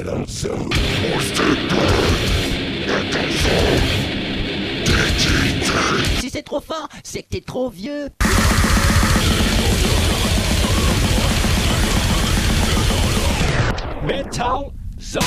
Si c'est trop fort, c'est que t'es trop vieux. Metal Zone.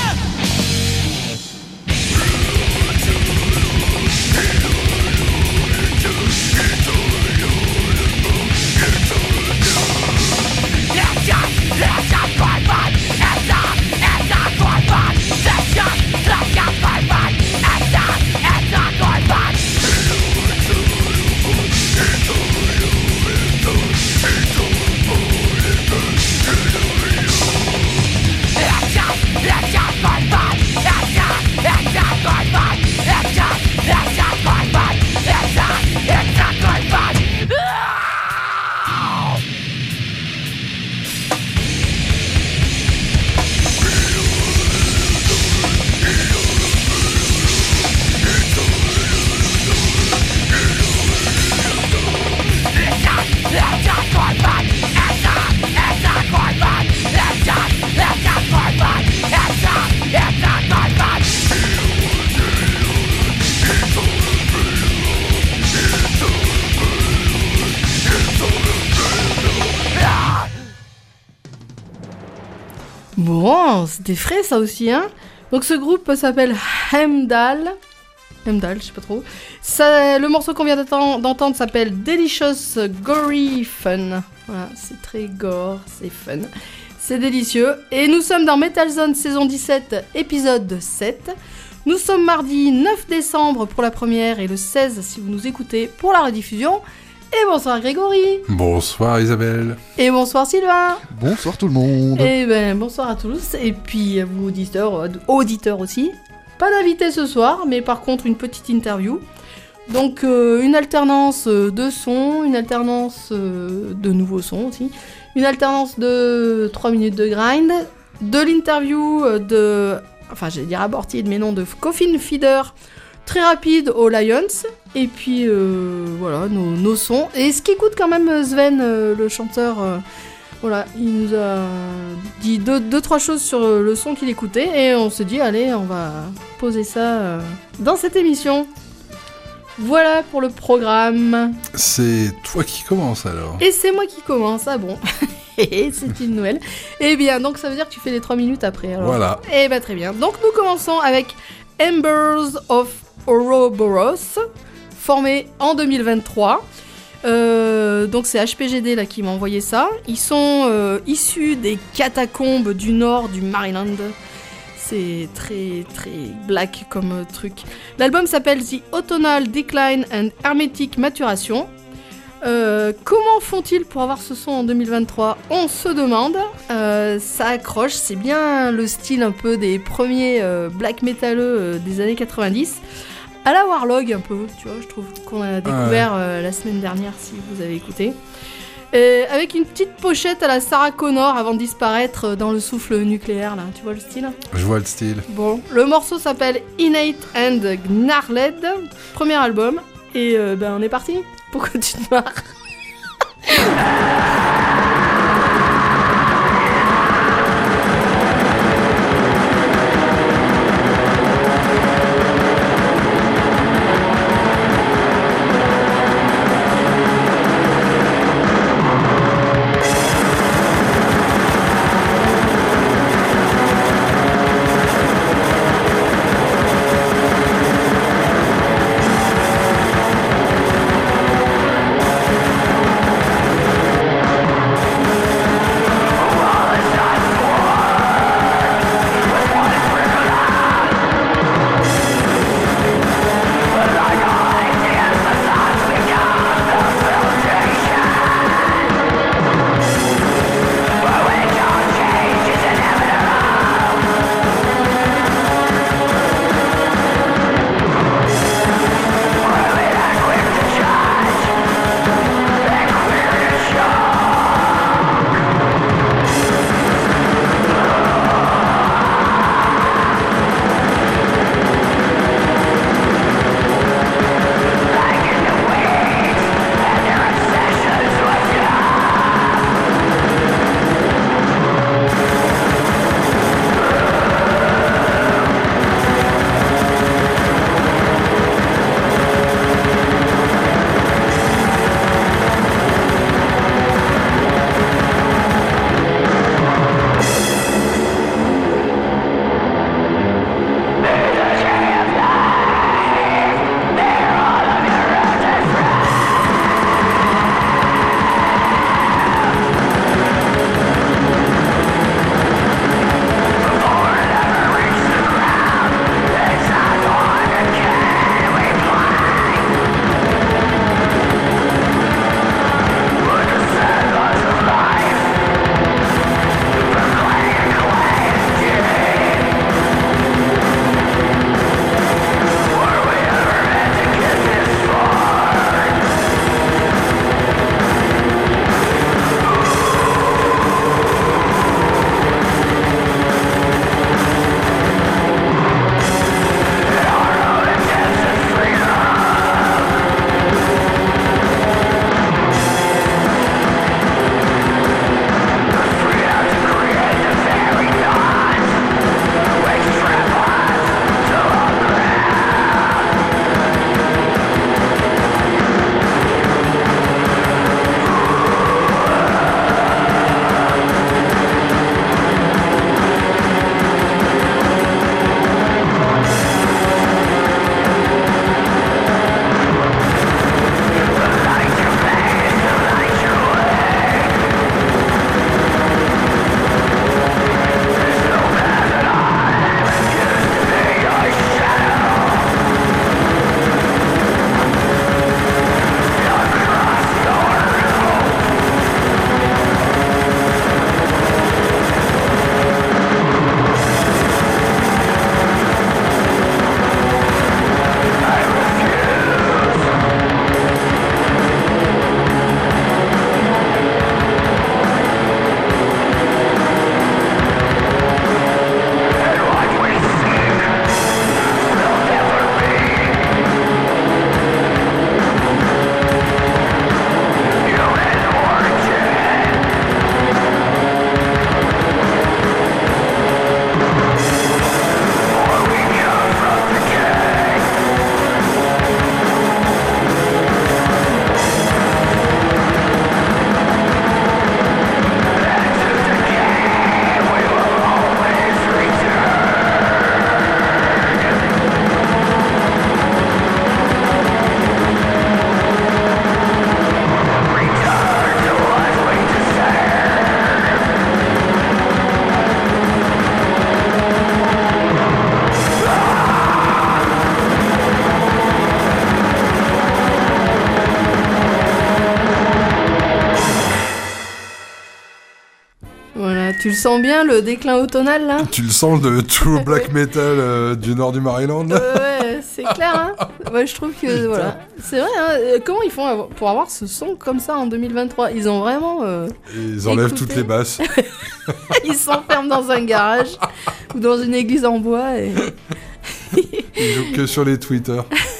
Bon, c'était frais ça aussi, hein. Donc ce groupe s'appelle Heimdall, je sais pas trop. Ça, le morceau qu'on vient d'entendre s'appelle Delicious Gory Fun. Voilà, c'est très gore, c'est fun. C'est délicieux. Et nous sommes dans Metal Zone saison 17, épisode 7. Nous sommes mardi 9 décembre pour la première et le 16 si vous nous écoutez pour la rediffusion. Et bonsoir Grégory. Bonsoir Isabelle. Et bonsoir Sylvain. Bonsoir tout le monde. Et ben bonsoir à tous. Et puis à vous auditeurs aussi. Pas d'invité ce soir, mais par contre une petite interview. Donc une alternance de sons, une alternance de nouveaux sons aussi. Une alternance de 3 minutes de grind. De l'interview j'allais dire abortide, mais non, de Coffin Feeder. Très rapide aux Lions, et puis voilà, nos sons. Et ce qui écoute quand même Sven, le chanteur, voilà, il nous a dit deux, trois choses sur le son qu'il écoutait, et on s'est dit, allez, on va poser ça dans cette émission. Voilà pour le programme. C'est toi qui commence alors. Et c'est moi qui commence, ah bon. C'est une nouvelle. Eh bien, donc ça veut dire que tu fais les 3 minutes après. Alors. Voilà. Eh bien, très bien. Donc nous commençons avec Embers of Ouroboros, formé en 2023. Donc c'est HPGD là qui m'a envoyé ça. Ils sont issus des catacombes du nord du Maryland. C'est très très black comme truc. L'album s'appelle The Autumnal Decline and Hermetic Maturation. Comment font-ils pour avoir ce son en 2023 ? On se demande. Ça accroche, c'est bien le style un peu des premiers black métalleux des années 90. À la Warlog un peu, tu vois, je trouve qu'on a découvert la semaine dernière si vous avez écouté. Avec une petite pochette à la Sarah Connor avant de disparaître dans le souffle nucléaire là, tu vois le style ? Je vois le style. Bon, le morceau s'appelle Innate and Gnarled, premier album, et on est parti. Pourquoi tu te marres ? Tu le sens bien, le déclin automnal, là? Tu le sens, le true black metal du nord du Maryland? Ouais, c'est clair, hein. Ouais, je trouve que, voilà. C'est vrai, hein. Comment ils font pour avoir ce son comme ça en 2023? Ils ont vraiment... Ils enlèvent écoutez. toutes les basses. Ils s'enferment dans un garage ou dans une église en bois et... Ils jouent que sur les Twitter.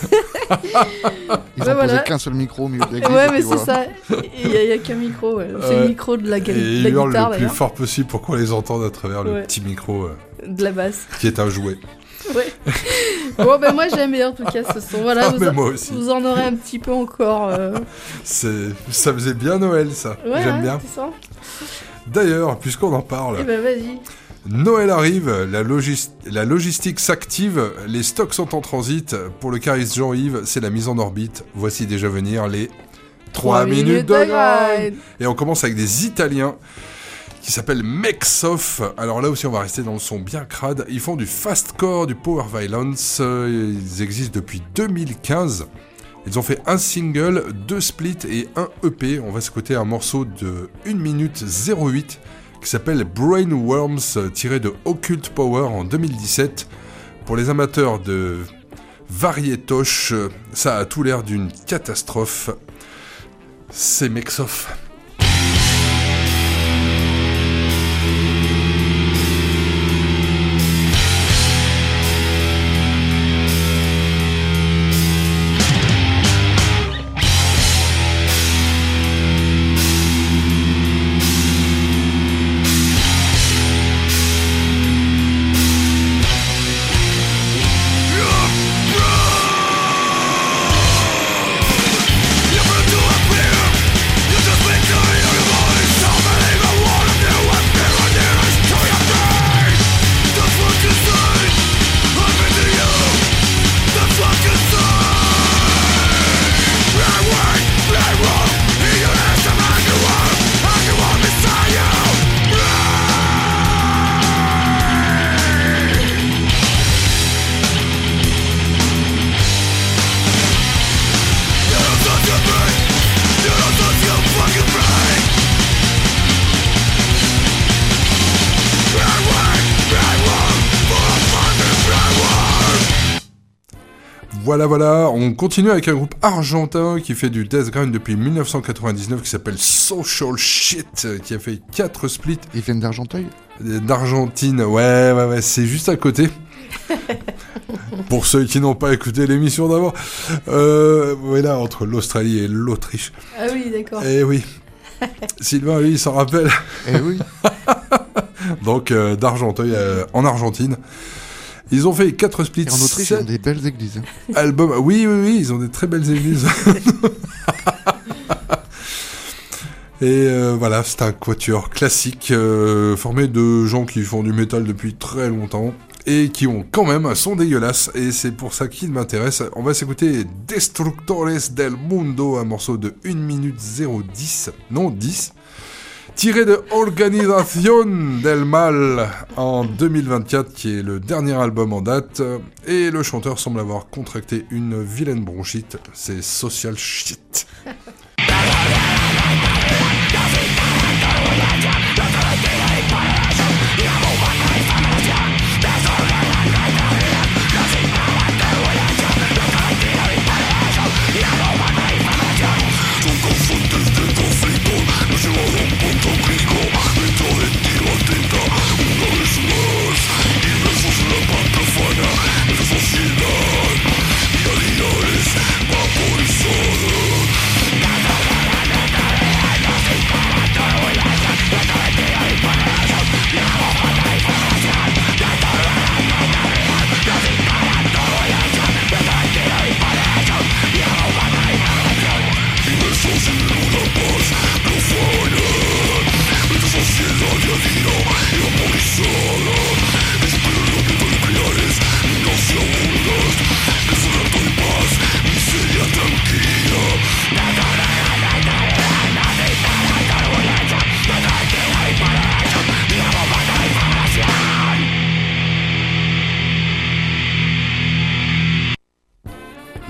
Ils Ouais, ont voilà. posé qu'un seul micro au milieu de l'église. Ouais, et mais puis c'est voilà. ça. Il y a qu'un micro, ouais. C'est le micro de la, Et de ils la hurlent guitare, le plus d'ailleurs. fort possible pour qu'on les entende à travers le Ouais. petit micro De la basse. qui est un jouet. Ouais. Bon, ben moi j'aime bien en tout cas ce son. Voilà, Ah, mais moi aussi. vous en aurez un petit peu encore. Ça faisait bien Noël, ça. Ouais, J'aime hein, bien. c'est ça. D'ailleurs, puisqu'on en Eh parle, ben vas-y. Noël arrive, la logistique s'active, les stocks sont en transit. Pour le cariste Jean-Yves, c'est la mise en orbite. Voici déjà venir les 3 minutes de grind. Et on commence avec des Italiens qui s'appellent Mexoff. Alors là aussi, on va rester dans le son bien crade. Ils font du fastcore, du power violence. Ils existent depuis 2015. Ils ont fait un single, 2 splits et un EP. On va s'écouter un morceau de 1 minute 08 qui s'appelle Brainworms, tiré de Occult Power en 2017. Pour les amateurs de variétoche, ça a tout l'air d'une catastrophe. C'est Mexoff. Voilà, on continue avec un groupe argentin qui fait du death grind depuis 1999 qui s'appelle Social Shit, qui a fait 4 splits. Ils viennent d'Argenteuil. D'Argentine, ouais, c'est juste à côté. Pour ceux qui n'ont pas écouté l'émission d'avant. Voilà, entre l'Australie et l'Autriche. Ah oui, d'accord. Eh oui. Sylvain, lui, il s'en rappelle. Eh oui. Donc, d'Argenteuil en Argentine. Ils ont fait 4 splits. Et en Autriche, ils ont des belles églises. Albums. Oui, ils ont des très belles églises. Et voilà, c'est un quatuor classique formé de gens qui font du métal depuis très longtemps et qui ont quand même un son dégueulasse. Et c'est pour ça qu'il m'intéresse. On va s'écouter Destructores del Mundo, un morceau de 1 minute 010, non 10, tiré de Organización del Mal en 2024, qui est le dernier album en date. Et le chanteur semble avoir contracté une vilaine bronchite. C'est Social Shit.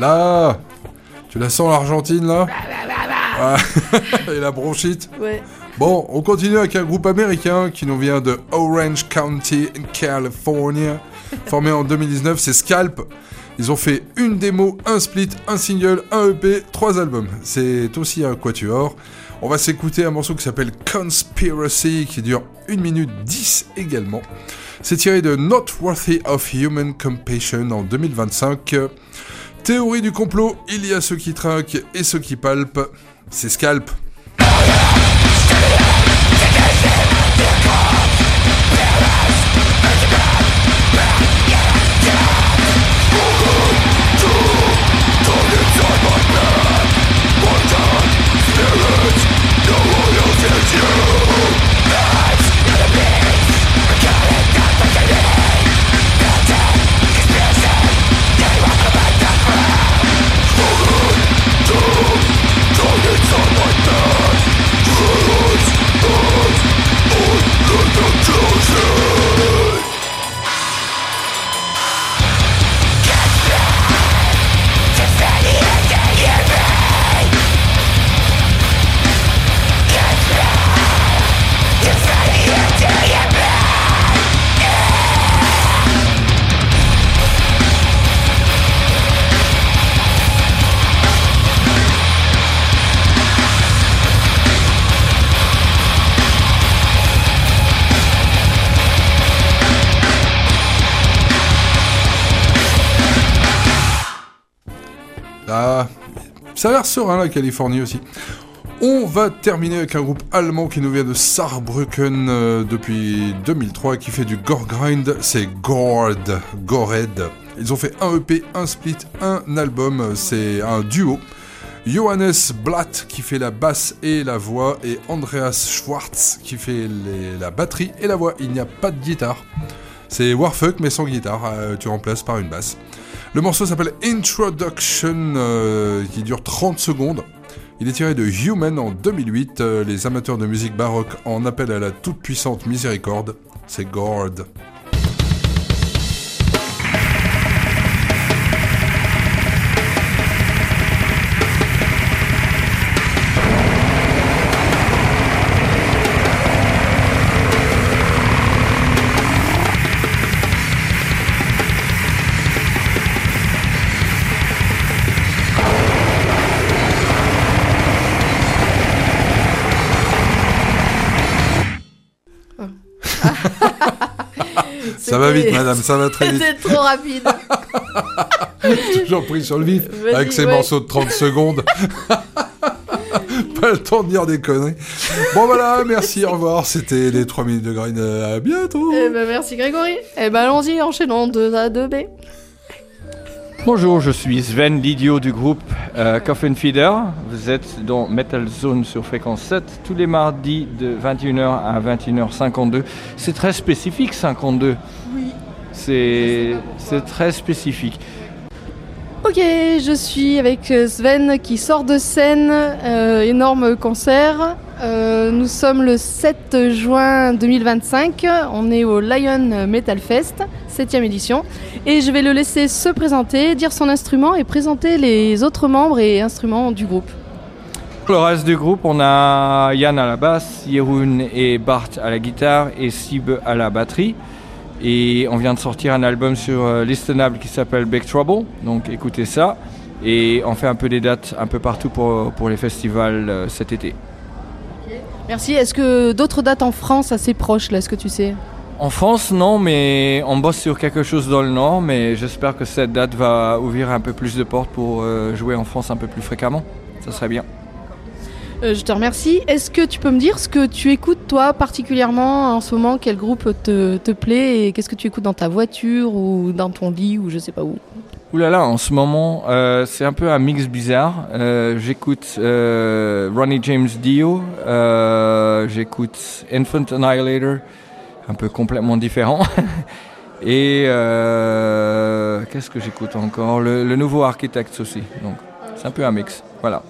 Là, tu la sens l'Argentine là? Ah, et la bronchite? Ouais. Bon, on continue avec un groupe américain qui nous vient de Orange County, California. Formé en 2019, c'est Scalp. Ils ont fait une démo, un split, un single, un EP, 3 albums. C'est aussi un quatuor. On va s'écouter un morceau qui s'appelle Conspiracy, qui dure 1 minute 10 également. C'est tiré de Not Worthy of Human Compassion en 2025. Théorie du complot, il y a ceux qui trinquent et ceux qui palpent. C'est Scalp. Ah, ça a l'air serein la Californie aussi. On va terminer avec un groupe allemand qui nous vient de Saarbrücken depuis 2003 qui fait du gore grind, c'est Gored. Ils ont fait un EP, un split, un album, c'est un duo. Johannes Blatt qui fait la basse et la voix et Andreas Schwartz qui fait la batterie et la voix. Il n'y a pas de guitare. C'est Warfuck mais sans guitare, tu remplaces par une basse. Le morceau s'appelle Introduction, qui dure 30 secondes. Il est tiré de Human en 2008. Les amateurs de musique baroque en appellent à la toute-puissante miséricorde. C'est Gored. Ça va vite, madame, ça va très vite. C'était trop rapide. Toujours pris sur le vif, Vas-y, avec ces ouais. morceaux de 30 secondes. Pas le temps de dire des conneries. Bon voilà, merci, au revoir. C'était les 3 minutes de graine. À bientôt. Eh ben, merci Grégory. Eh ben, allons-y, enchaînons 2A, 2B. Bonjour, je suis Sven Lidio du groupe Coffin Feeder. Vous êtes dans Metal Zone sur fréquence 7 tous les mardis de 21h à 21h52. C'est très spécifique 52. Oui. C'est très spécifique. Ok, je suis avec Sven qui sort de scène, énorme concert. Nous sommes le 7 juin 2025, on est au Lion Metal Fest, 7e édition. Et je vais le laisser se présenter, dire son instrument et présenter les autres membres et instruments du groupe. Pour le reste du groupe, on a Yann à la basse, Jeroen et Bart à la guitare et Sib à la batterie. Et on vient de sortir un album sur Listenable qui s'appelle Big Trouble, donc écoutez ça. Et on fait un peu des dates un peu partout pour les festivals cet été. Merci. Est-ce que d'autres dates en France assez proches, là, est-ce que tu sais ? En France, non, mais on bosse sur quelque chose dans le Nord, mais j'espère que cette date va ouvrir un peu plus de portes pour jouer en France un peu plus fréquemment. Ça serait bien. Je te remercie. Est-ce que tu peux me dire ce que tu écoutes, toi, particulièrement en ce moment ? Quel groupe te plaît et qu'est-ce que tu écoutes dans ta voiture ou dans ton lit ou je sais pas où ? Ouh là là, en ce moment, c'est un peu un mix bizarre. J'écoute Ronnie James Dio, j'écoute Infant Annihilator, un peu complètement différent. Et qu'est-ce que j'écoute encore ? Le nouveau Architects aussi. Donc, c'est un peu un mix. Voilà.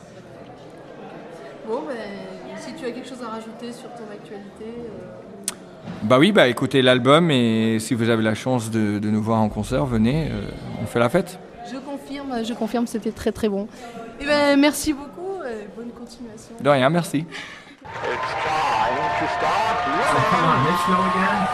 Bon, si tu as quelque chose à rajouter sur ton actualité. Bah oui, écoutez l'album et si vous avez la chance de nous voir en concert, venez, on fait la fête. Je confirme, c'était très très bon. Et merci beaucoup, bonne continuation. De rien, merci. It's time. come on, let's go again.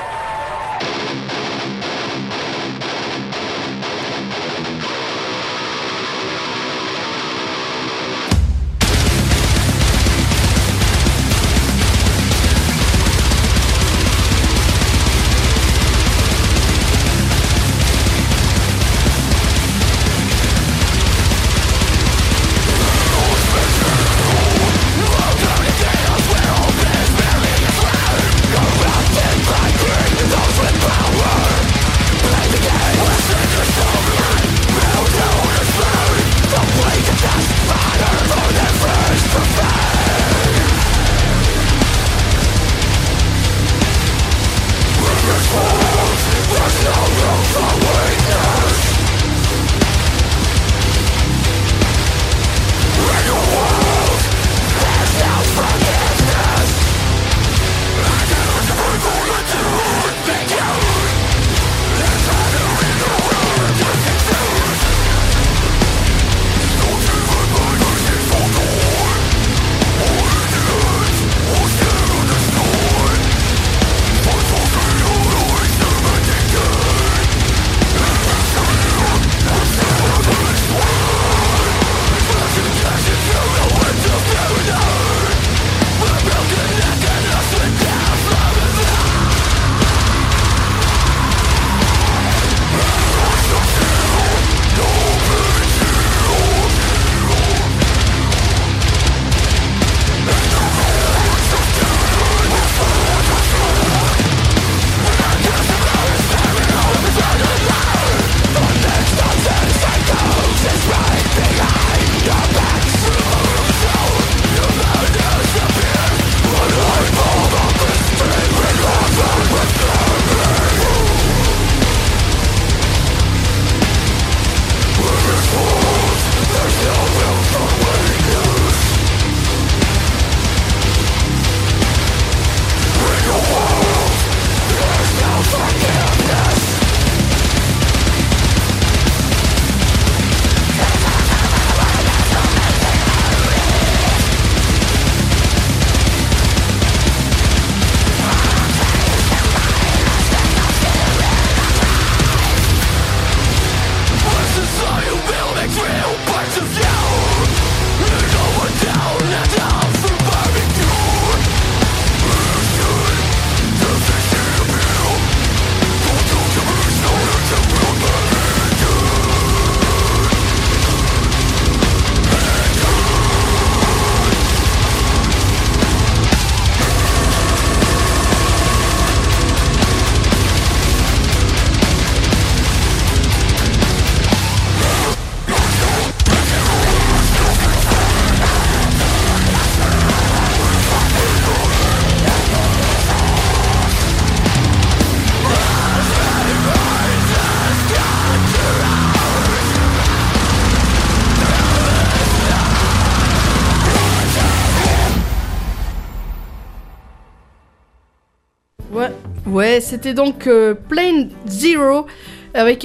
Ouais, c'était donc Plane Zero avec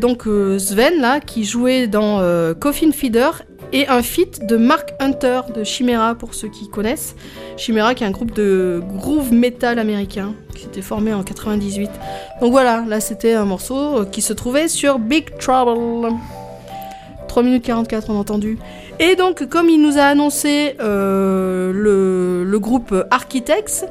Sven là qui jouait dans Coffin Feeder et un feat de Mark Hunter de Chimera pour ceux qui connaissent. Chimera qui est un groupe de groove metal américain qui s'était formé en 98. Donc voilà, là c'était un morceau qui se trouvait sur Big Trouble. 3 minutes 44 on a entendu. Et donc comme il nous a annoncé le groupe Architects,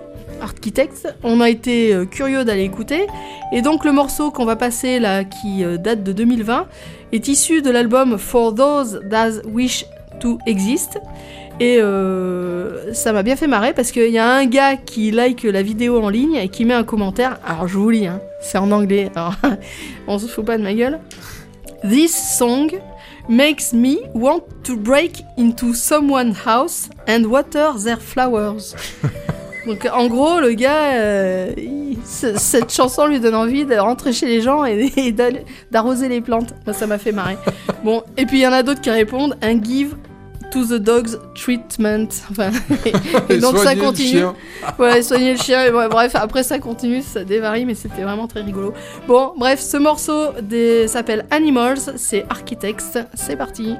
on a été curieux d'aller écouter. Et donc le morceau qu'on va passer là, qui date de 2020, est issu de l'album For Those That Wish to Exist. Et ça m'a bien fait marrer parce qu'il y a un gars qui like la vidéo en ligne et qui met un commentaire. Alors je vous lis, hein, c'est en anglais, alors on se fout pas de ma gueule. This song makes me want to break into someone's house and water their flowers. Donc en gros, le gars, cette chanson lui donne envie de rentrer chez les gens et d'arroser les plantes. Moi, ça m'a fait marrer. Bon, et puis il y en a d'autres qui répondent « And give to the dogs treatment ». Enfin, et donc ça continue. Ouais, soigner le chien. Ouais, bref, après ça continue, ça dévarie, mais c'était vraiment très rigolo. Bon, bref, ce morceau s'appelle Animals, c'est Architects. C'est parti.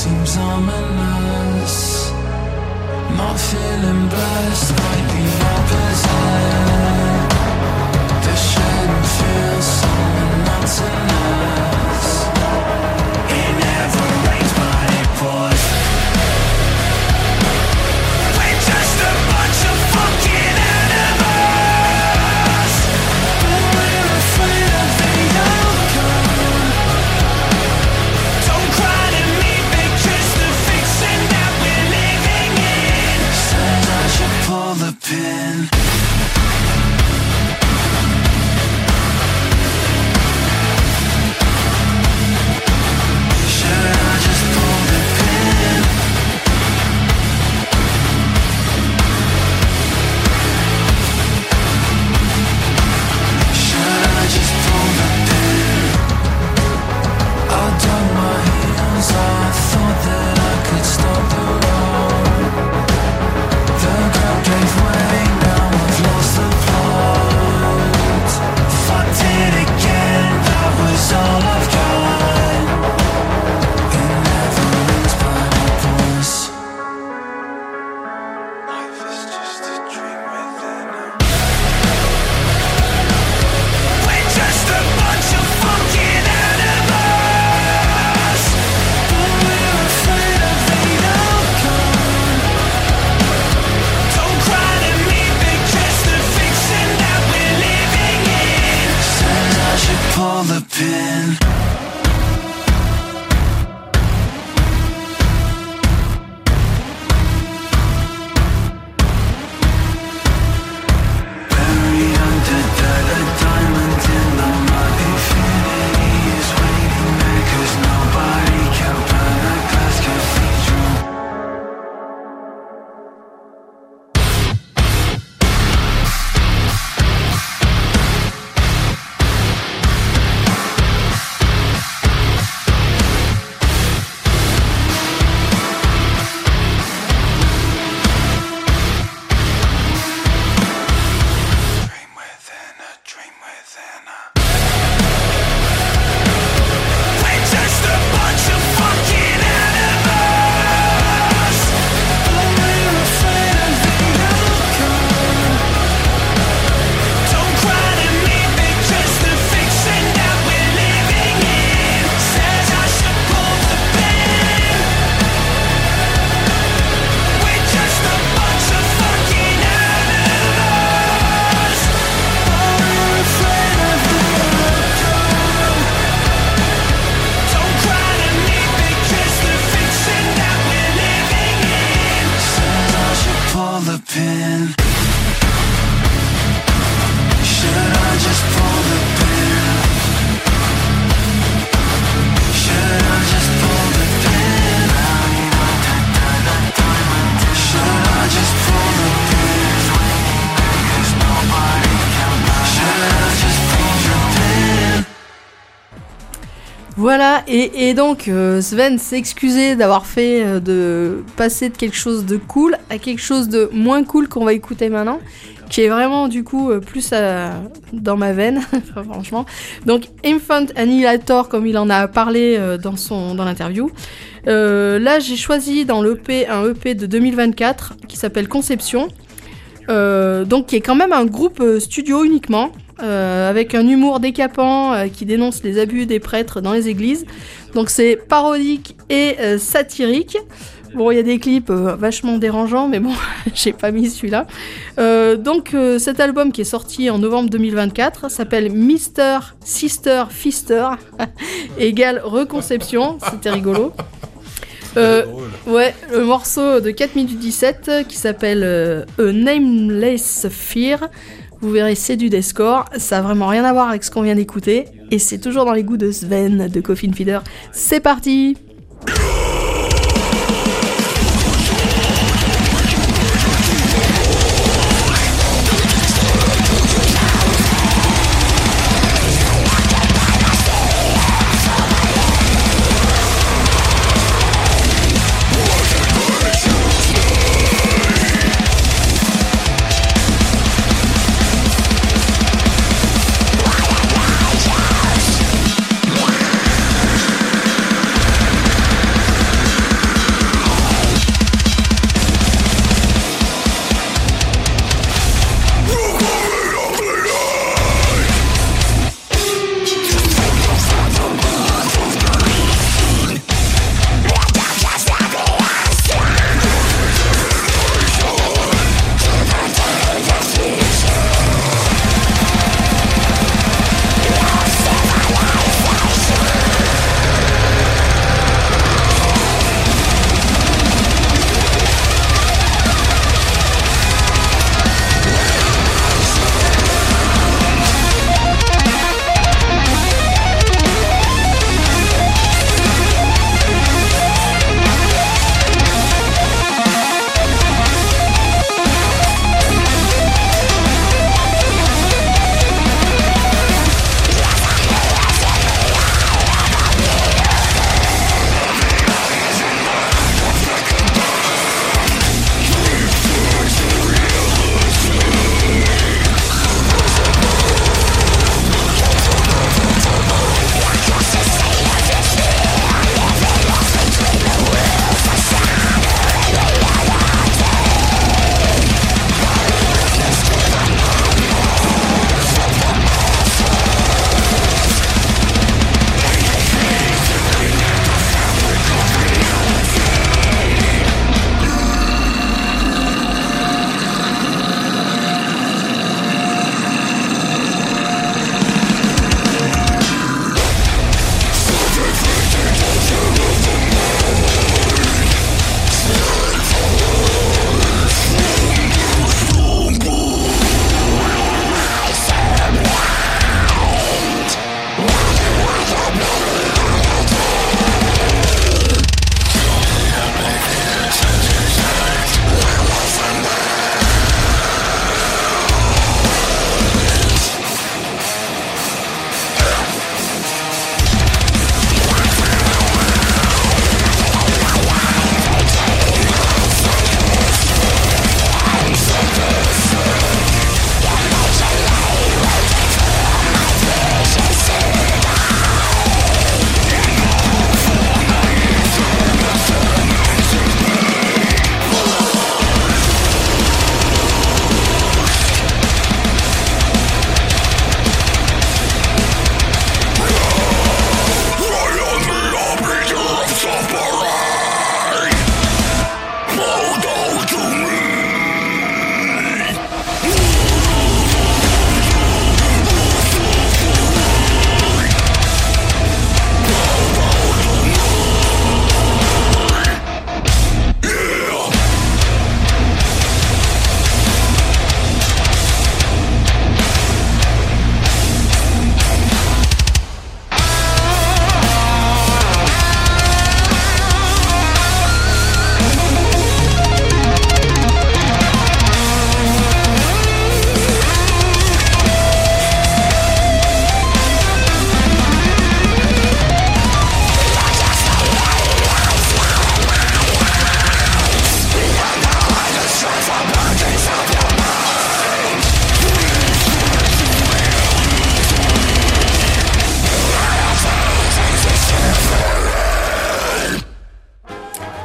seems ominous. Not feeling blessed, might be opposite. The shouldn't feel so monotonous. It never rains but it pours. We're just a bunch of fucking animals, but we're afraid of the outcome. Don't cry to me because the fiction that we're living in says I should pull the pin. Should I just pull the pin? Should I just pull the pin? I'll dug my heels, I thought that I could stop the road. The ground gave way, now I've lost the plot. Fucked it again, that was all I've got. It never ends but it pours. Life is just a dream within a... We're just a bunch of fucking animals, but we're afraid of the outcome. Don't cry to me because the fiction that we're living in says I should pull the pin. Buried under dirt, a diamond in the mud. Infinity is waiting there 'cause nobody can burn a glass cathedral. Dream within a dream within a... We're just a bunch of fucking animals, but we're afraid of the outcome. Don't cry to me because the fiction that we're living in says I should pull the pin. We're just a bunch of fucking animals, but we're afraid of the outcome. Don't cry to me because the fiction that we're living in says I should pull the pin. Should I just pull the pin? Should I just pull the pin? Should I just pull the pin? Should I just pull the pin? Voilà, et donc Sven s'est excusé d'avoir fait de passer de quelque chose de cool à quelque chose de moins cool qu'on va écouter maintenant, qui est vraiment du coup plus dans ma veine, franchement. Donc Infant Annihilator, comme il en a parlé dans l'interview. Là j'ai choisi dans l'EP un EP de 2024 qui s'appelle Conception, donc qui est quand même un groupe studio uniquement. Avec un humour décapant qui dénonce les abus des prêtres dans les églises. Donc c'est parodique et satirique. Bon, il y a des clips vachement dérangeants, mais bon, j'ai pas mis celui-là. Donc cet album qui est sorti en novembre 2024 s'appelle Mr. Sister Fister égale Reconception. C'était rigolo. Ouais, le morceau de 4 minutes 17 qui s'appelle A Nameless Fear. Vous verrez, c'est du deathcore, ça a vraiment rien à voir avec ce qu'on vient d'écouter, et c'est toujours dans les goûts de Sven de Coffin Feeder. C'est parti!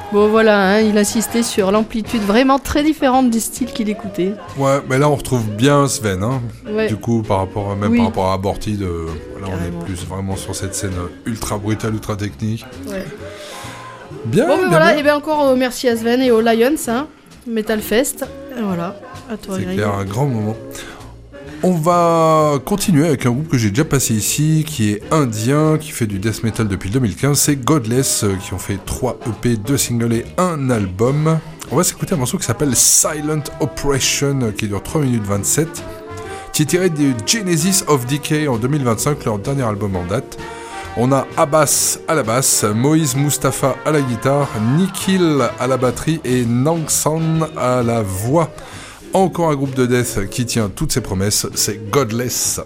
Bon voilà, hein, il insistait sur l'amplitude vraiment très différente du style qu'il écoutait. Ouais, mais là on retrouve bien Sven, hein. Ouais. Du coup, par rapport à Aborted, là on Carrément. est plus vraiment sur cette scène ultra brutale, ultra technique. Ouais. Bien, Bon, mais bien, voilà, bien. et bien encore merci à Sven et aux Lions, hein, Metal Fest. Et voilà, à toi, C'est Greg. clair, un grand moment. On va continuer avec un groupe que j'ai déjà passé ici, qui est indien, qui fait du death metal depuis 2015. C'est Godless, qui ont fait 3 EP, 2 singles et 1 album. On va s'écouter un morceau qui s'appelle Silent Oppression, qui dure 3 minutes 27, qui est tiré du Genesis of Decay en 2025, leur dernier album en date. On a Abbas à la basse, Moïse Mustafa à la guitare, Nikhil à la batterie et Nangsan à la voix. Encore un groupe de death qui tient toutes ses promesses, c'est Godless.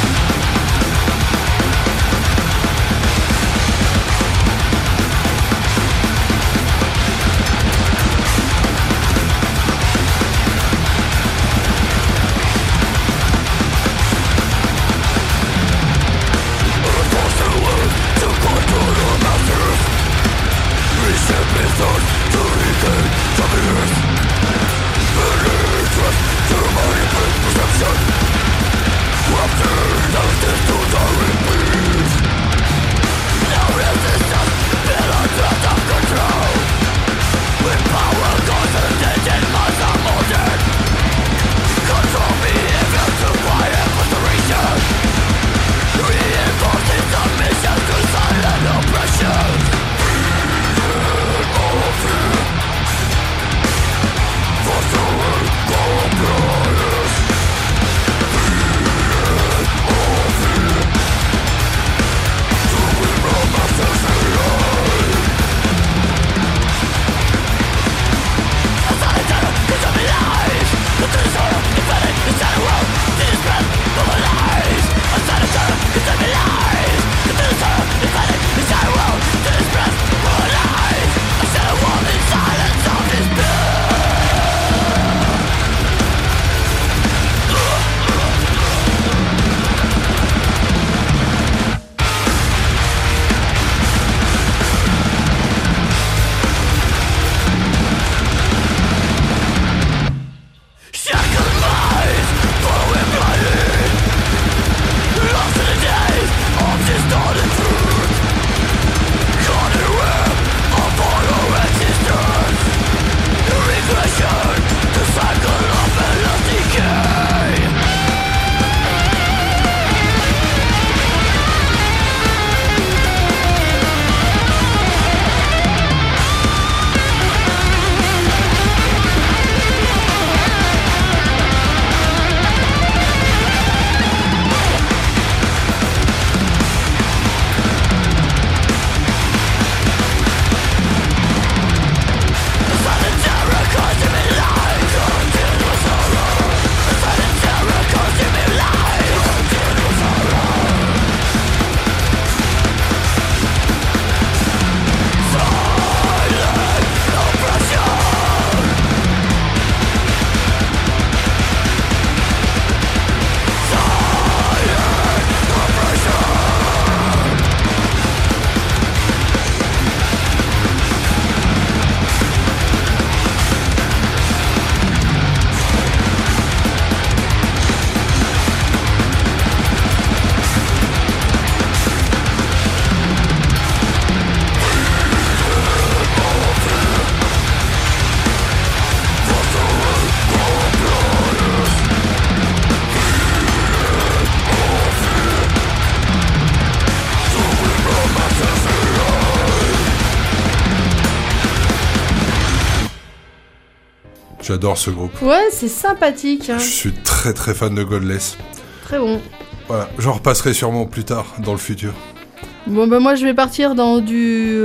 J'adore ce groupe. Ouais, c'est sympathique. Hein. Je suis très très fan de Godless. Très bon. Voilà, j'en repasserai sûrement plus tard, dans le futur. Bon, bah moi je vais partir dans du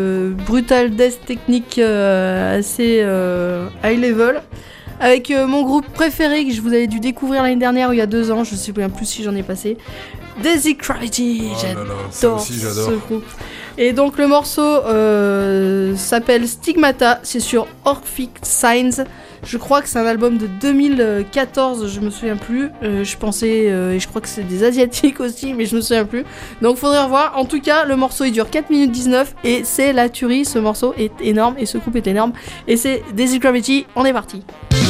brutal death technique assez high level. Avec mon groupe préféré que je vous avais dû découvrir l'année dernière ou il y a 2 ans, je ne sais plus si j'en ai passé. Desecrated, Oh là là, ça j'adore aussi, j'adore. ce groupe. Et donc le morceau s'appelle Stigmata, c'est sur Orphic Signs, Je crois que c'est un album de 2014, je me souviens plus. Je pensais, et je crois que c'est des Asiatiques aussi, mais je me souviens plus. Donc faudrait revoir. En tout cas, le morceau il dure 4 minutes 19 et c'est la tuerie. Ce morceau est énorme et ce groupe est énorme. Et c'est Daisy Gravity, on est parti.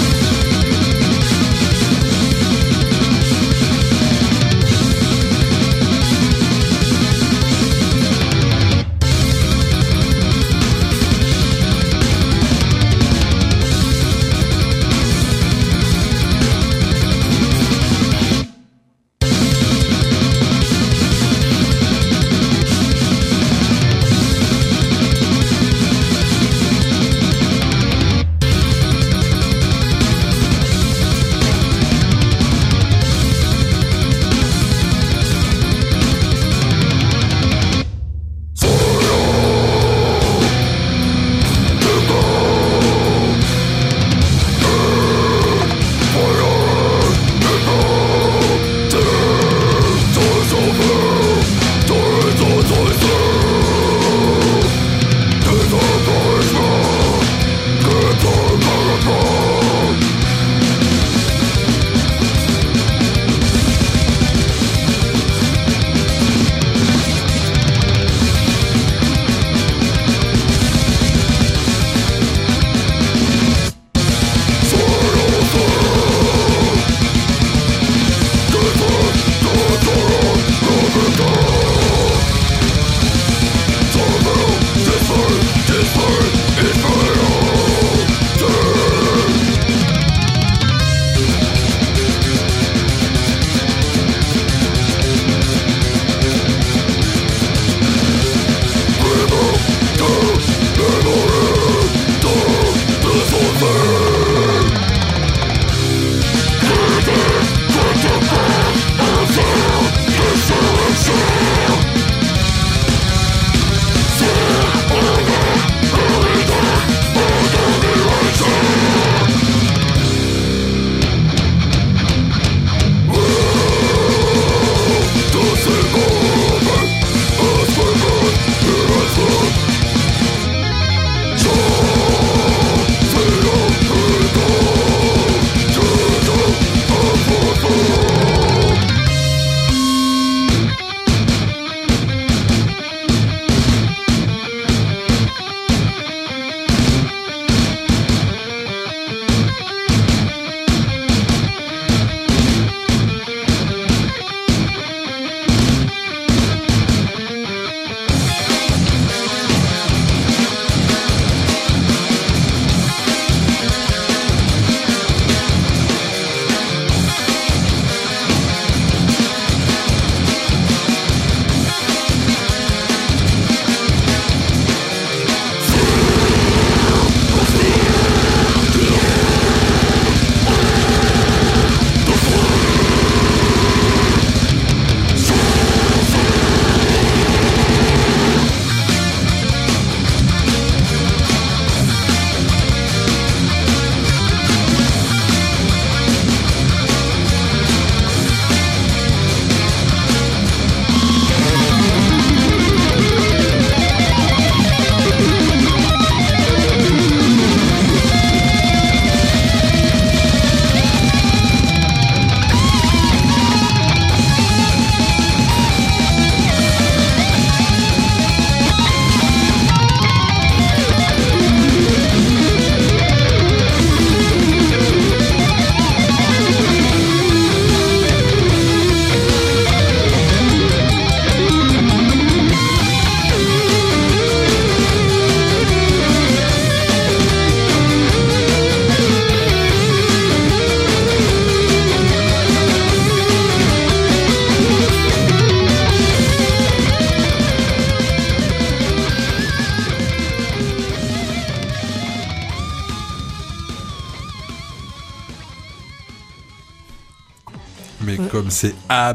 Mais comme c'est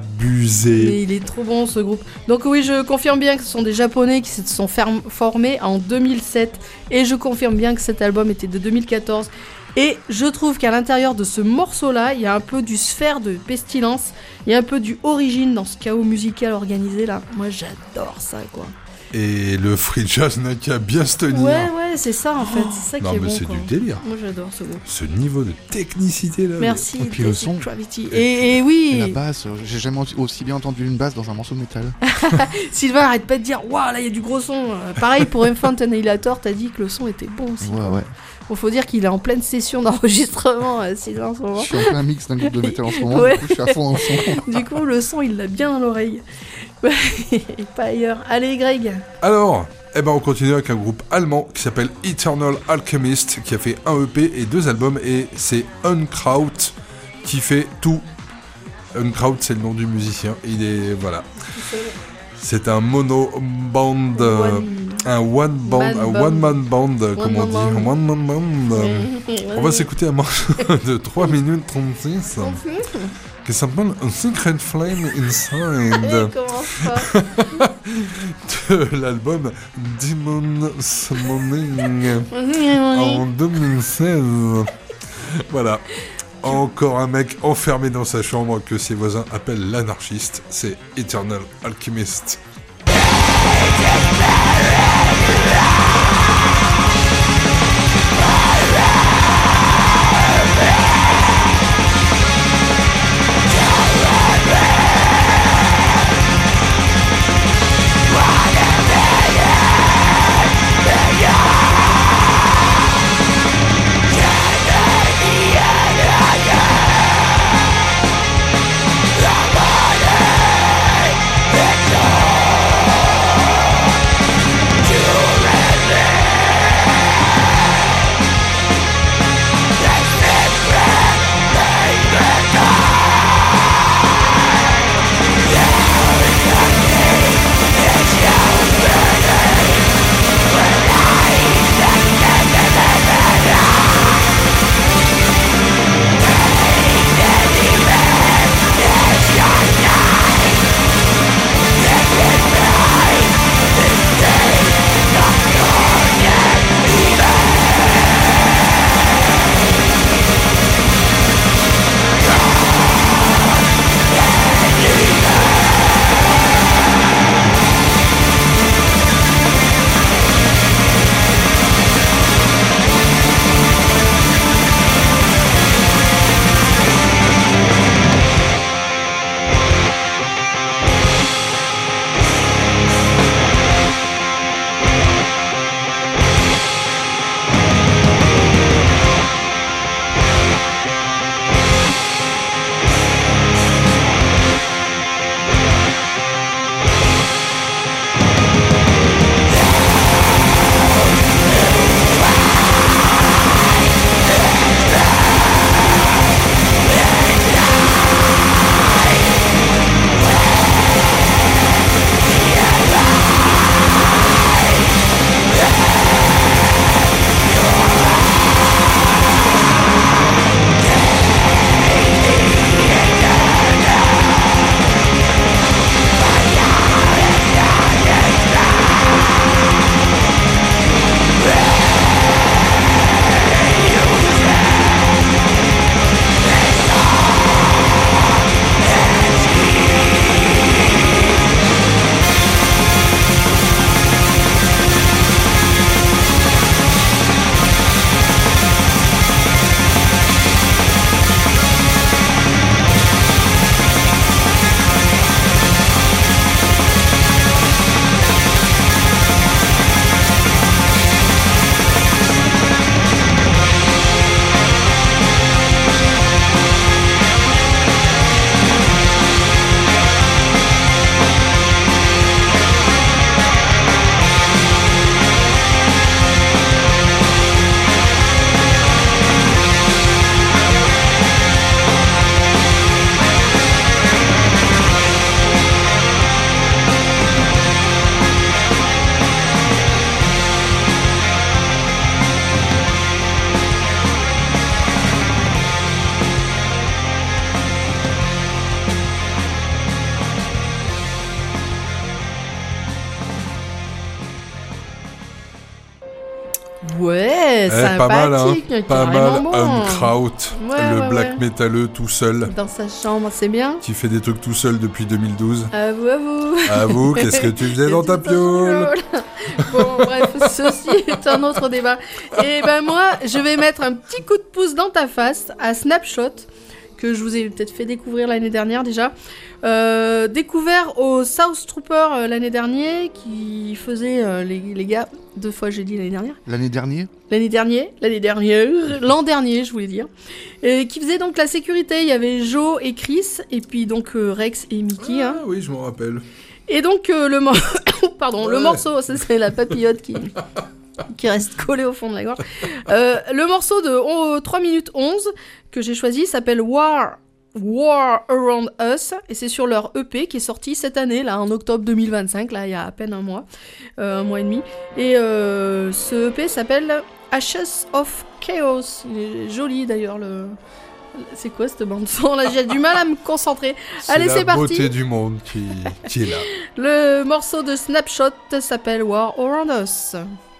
abusé. Mais il est trop bon ce groupe. Donc oui, je confirme bien que ce sont des Japonais qui se sont formés en 2007. Et je confirme bien que cet album était de 2014. Et je trouve qu'à l'intérieur de ce morceau-là, il y a un peu du Sphère de Pestilence. Il y a un peu du Origine dans ce chaos musical organisé là. Moi j'adore ça quoi. Et le free jazz n'a qu'à bien se tenir. Ouais, c'est ça en fait. C'est ça Non, qui est mais bon. c'est quoi. du délire. Moi j'adore ce groupe. Ce niveau de technicité là. Merci. Et puis le Basic son. Gravity. Et oui. Et la basse, j'ai jamais aussi bien entendu une basse dans un morceau de métal. Sylvain, arrête pas de dire waouh, là il y a du gros son. Pareil pour Infant Annihilator, t'as dit que le son était bon aussi. Ouais. Bon, faut dire qu'il est en pleine session d'enregistrement, Sylvain, en ce Je moment. suis en plein mix d'un groupe de métal en ce moment, Ouais. du coup je suis à fond en son. Du coup, le son, il l'a bien dans l'oreille. Et pas ailleurs. Allez, Greg. Alors, on continue avec un groupe allemand qui s'appelle Eternal Alchemist, qui a fait un EP et 2 albums, et c'est Unkraut qui fait tout. Unkraut, c'est le nom du musicien. Il est voilà. C'est un mono-band, un one-man band, comme on dit. One-man band. On va s'écouter un morceau de 3 minutes 36 qui s'appelle A Secret Flame Inside Comment ça de l'album Demon Summoning en 2016. Voilà. Encore un mec enfermé dans sa chambre que ses voisins appellent l'anarchiste. C'est Eternal Alchemist. Ouais, sympathique, pas mal, hein. Pas mal. carrément bon. Unkraut, Ouais, le ouais, black ouais. métalleux tout seul, Dans sa chambre, c'est bien. qui fait des trucs tout seul depuis 2012. À vous. À vous, qu'est-ce que tu faisais dans ta piole? Bon, bref, ceci est un autre débat. Et ben moi, je vais mettre un petit coup de pouce dans ta face à Snapshot, que je vous ai peut-être fait découvrir l'année dernière déjà. Découvert au South Trooper l'année dernière, qui faisait les gars... 2 fois j'ai dit l'année dernière. L'année dernière L'an dernier, je voulais dire. Qui faisait donc la sécurité. Il y avait Joe et Chris, et puis donc Rex et Mickey. Ah Hein. oui, je m'en rappelle. Et donc le Ouais. morceau, ça, c'est la papillote qui reste collée au fond de la gorge. Le morceau de 3 minutes 11 que j'ai choisi s'appelle War Around Us, et c'est sur leur EP qui est sorti cette année, là, en octobre 2025, là, il y a à peine un mois et demi. Et ce EP s'appelle Ashes of Chaos. Il est joli d'ailleurs, c'est quoi cette bande son là? J'ai du mal à me concentrer. Allez, c'est la beauté parti. du monde qui est là. Le morceau de Snapshot s'appelle War Around Us.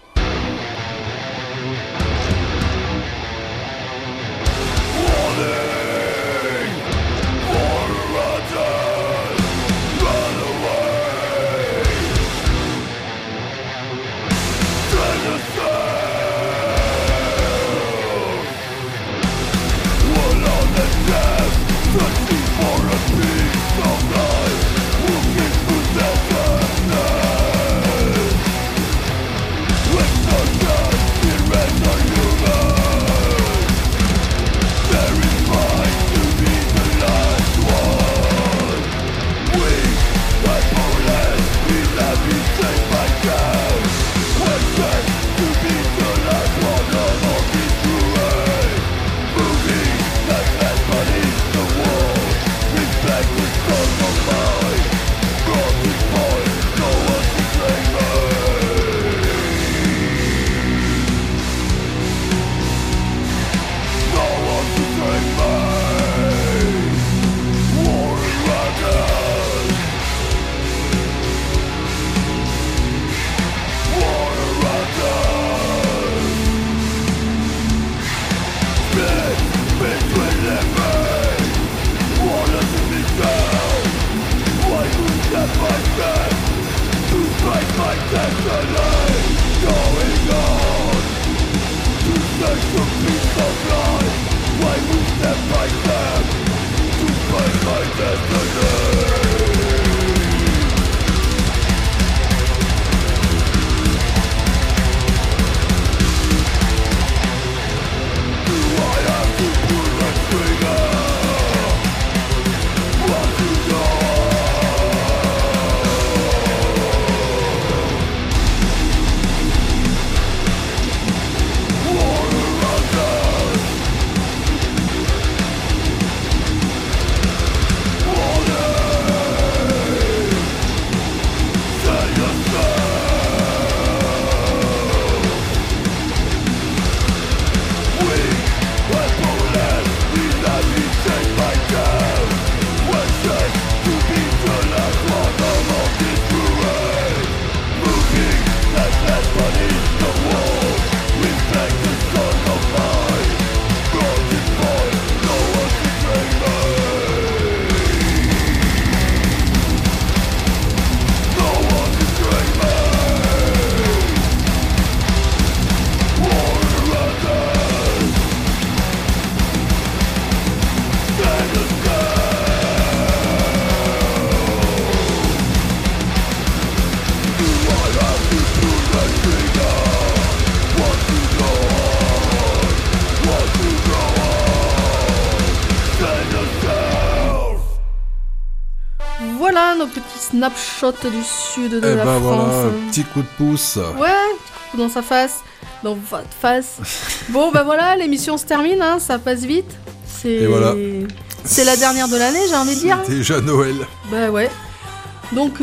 Voilà nos petits snapshots du sud de Eh la ben France. voilà, petit coup de pouce. Ouais, petit coup dans sa face, dans votre face. Bon, bah voilà, l'émission se termine, hein, ça passe vite. Et voilà. C'est la dernière de l'année, j'ai envie de dire. C'est déjà Noël. Bah ouais. Donc,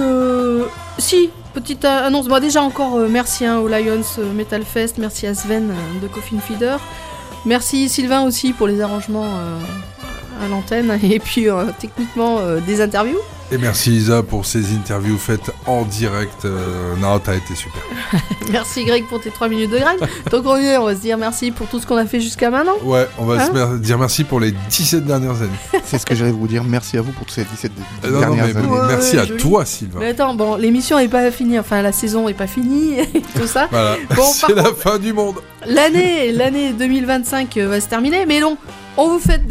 si, petite annonce. Bon, déjà encore merci au Lions Metal Fest, merci à Sven de Coffin Feeder. Merci Sylvain aussi pour les arrangements à l'antenne et puis techniquement des interviews. Et merci Isa pour ces interviews faites en direct. Non, t'as été super. Merci Greg pour tes 3 minutes de grind. Donc on va se dire merci pour tout ce qu'on a fait jusqu'à maintenant. Ouais, on va dire merci pour les 17 dernières années. C'est ce que j'allais vous dire. Merci à vous pour ces 17 Non, dernières mais années. merci à joli. toi, Sylvain. Mais attends, bon, l'émission est pas finie, enfin la saison est pas finie, et tout ça. Voilà, Bon, c'est par la fin du monde. L'année 2025 va se terminer, mais non, on vous fait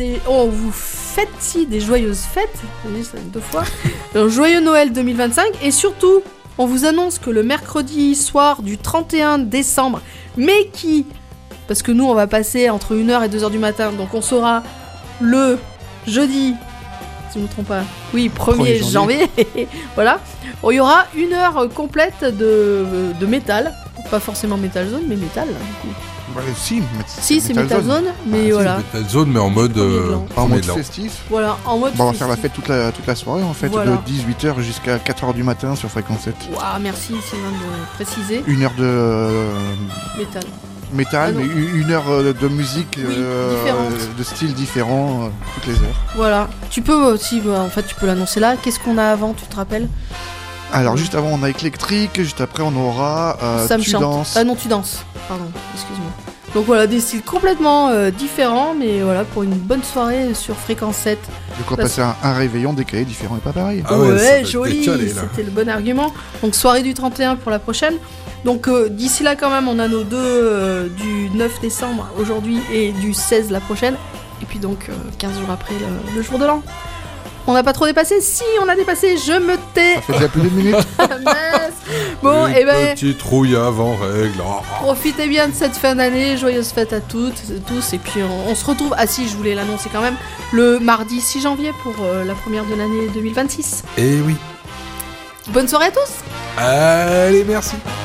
des joyeuses fêtes, j'ai dit ça 2 fois, un joyeux Noël 2025, et surtout, on vous annonce que le mercredi soir du 31 décembre, mais parce que nous on va passer entre 1h et 2h du matin, donc on saura le jeudi, si je ne me trompe pas, oui, 1er janvier, voilà, il y aura 1 heure complète de métal, pas forcément Metal Zone, mais métal, du coup. Ouais, Si, c'est Metal Zone, mais voilà. Metal Zone, mais en mode. En mode blanc. festif. Voilà, en mode. Bon, on va faire la fête toute la soirée en fait, Voilà. de 18h jusqu'à 4h du matin sur Fréquence 7. Waouh, merci Sylvain de préciser. 1 heure de Métal. métal, Ah non. mais 1 heure de musique Oui, différente. de styles différents toutes les heures. Voilà. Tu peux aussi, en fait, tu peux l'annoncer là. Qu'est-ce qu'on a avant, tu te rappelles? Alors juste avant on a Électrique, juste après on aura Ça me Tu chante. danses. Ah non, tu danses. Pardon, excuse-moi. Donc voilà, des styles complètement différents, mais voilà, pour une bonne soirée sur Fréquence 7. De quoi Parce- passer un réveillon décalé différent et pas pareil. Ah ouais, ça va être joli, décalé, là. c'était le bon argument. Donc soirée du 31 pour la prochaine. Donc d'ici là quand même on a nos deux du 9 décembre aujourd'hui et du 16 la prochaine. Et puis donc 15 jours après le jour de l'an. On n'a pas trop dépassé? Si, on a dépassé, je me tais. Ça fait déjà plus d'une minute. Mince. Bon, Une et ben petite rouille avant règle. Oh. profitez bien de cette fin d'année, joyeuse fête à toutes, tous, et puis on se retrouve, ah si je voulais l'annoncer quand même, le mardi 6 janvier pour la première de l'année 2026. Eh oui. Bonne soirée à tous. Allez, merci.